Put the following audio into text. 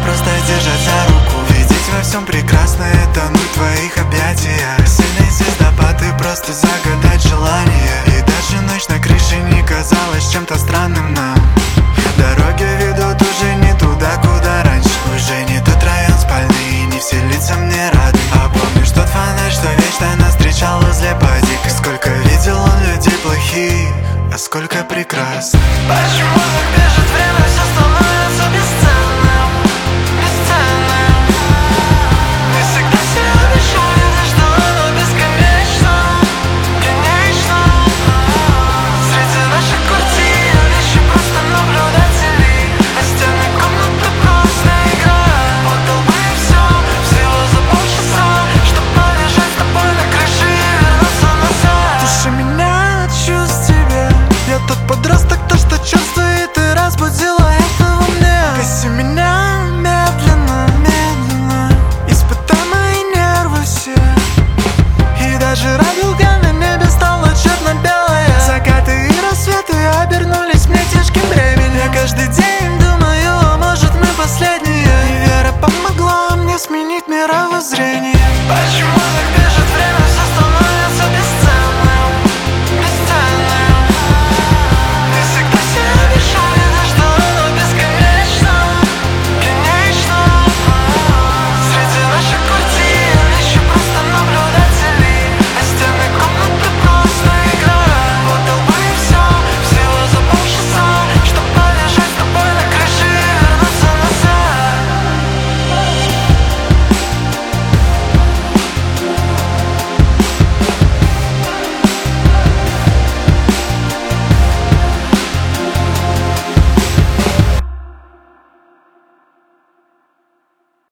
просто держать за руку, видеть во всем прекрасное, тонуть в твоих объятиях. Сильный звездопад и просто загадать желание. И даже ночь на крыше не казалась чем-то странным нам. Дороги ведут уже не туда, куда раньше. Уже не тот район спальный, не все лица мне рады. А помнишь тот фонарь, что вечно нас встречал возле базика? Сколько видел он людей плохих, а сколько прекрасных. Почему так бежит время?